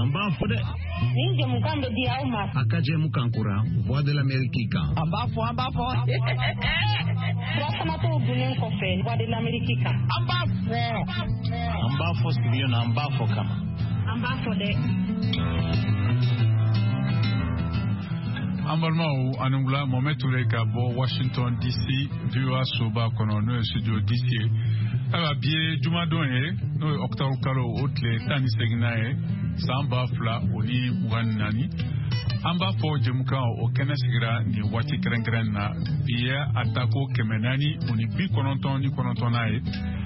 Amba fode. Ninge mukando di auma. Akaje mukankura, voix de l'Amérique. Amba fo. Brasama to bunen kofe, voix de l'Amérique. Amba fo studio na amba fo kama. Amba fode. Ambalmao anungula Mohamed Touré ka bo Washington DC VOA soba kono no studio DC aba bie jumadon e no octobre kalo otle tani segna e samba fla oni muganani amba fo jemuka o kenesigra ni wati krenkren na bie atako kemenani oni bi kononton ni konontonae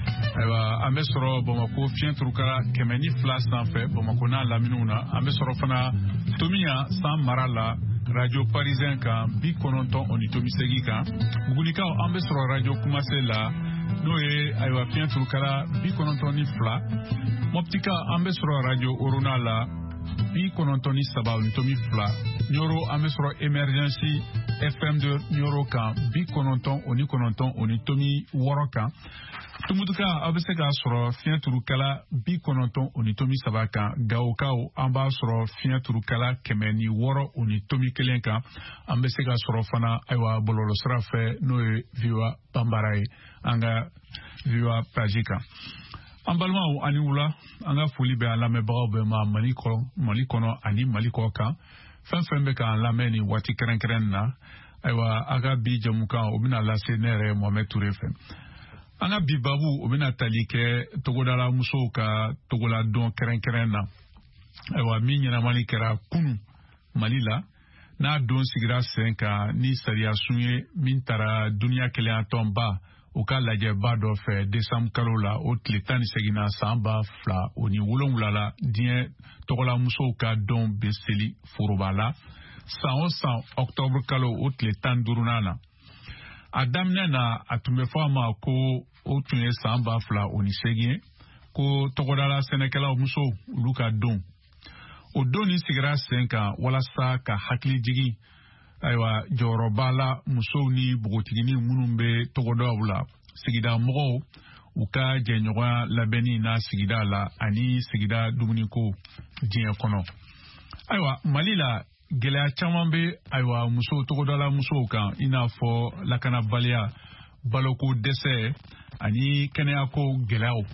aba amesoro bomako fientrukara kemeni fla sanfe bomako na laminuna amesoro fana tomia sam marala Radio Parisien kan bi kononton onitomi segi kan mugunika ambesro radio kumase la noe aywa pientru kala bi kononton ni fla moptika ambesro radio oruna la bi kononton ni saba onitomi fla nyoro ambesro emergency FM de nyoro kan bi kononton onitomi woro kan tumutuka abeseka soro fientru kala bi kononton onitomi saba kan gaokao amba soro fientru kala kemeni woro onitomi kelen kan ambeseka soro fana aywa bololo srafe noe viwa pambarai anga viwa pajika ambalma ani wula anga foli be alame bawo be ma mali kono ani mali ko kan fenfen be kan lame ni wati keren na aywa aga bi jamuka obina lase nere Mohamed Touré fe anga bi babu obina talike togodala muso ka togola don keren na aywa mi nyina mali kera kunu malila na don sigira senka ni sariya sunye min tara dunia kele atomba o ka lajɛ ba dɔ fɛ décembre kalo la o tile 18 san 2000 o ni 7 la diɲɛ tɔgɔla musow ka don bɛ seli foroba la san o san octobre kalo o tile 15 na a daminɛ na a tun bɛ fɔ a ma ko o tun ye san 2000 o ni 8 ko tɔgɔdala sɛnɛkɛlaw musow olu ka don o don ni sigira sen kan walasa ka hakili jigi aywa jɔyɔrɔba la musow ni bogotigini minnu bɛ tɔgɔdaw la sigida mɔgɔw u ka jɛɲɔgɔnya labɛnni na sigida la ani sigida dumuniko diɲɛ kɔnɔ aywa mali la gɛlɛya caman bɛ aywa musow tɔgɔdala musow kan i n'a fɔ lakanabaliya baloko dɛsɛ ani kɛnɛyako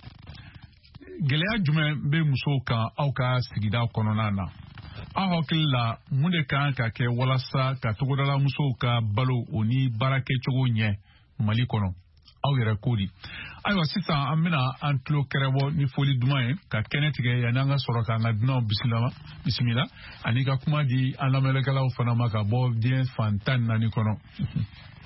gɛlɛya jumɛn bɛ musow kan aw ka sigida kɔnɔna na aw hakili la mun de kan ka kɛ walasa ka togodala musow ka balo o ni baara kɛcogo ɲɛ mali kɔnɔ aw yɛrɛ ko di ayiwa sisan an bɛna an tulo kɛrɛbɔ ni foli duman ye ka kɛnɛ tigɛ yanni an ka sɔrɔ k'an ka dunanw bisimila ani ka kuma di an lamɛnnikɛlaw fana ma ka bɔ diɲɛ fan 14 kɔnɔ